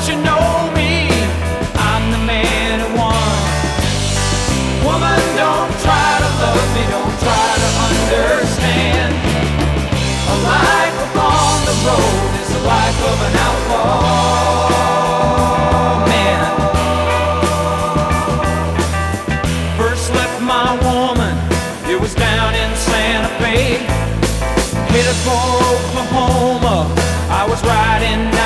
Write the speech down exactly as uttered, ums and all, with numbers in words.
you know me? I'm the man who won. Woman, don't try to love me, don't try to understand. A life upon the road is the life of an outlaw man. First left my woman, it was down in Santa Fe. Headed for Oklahoma, I was riding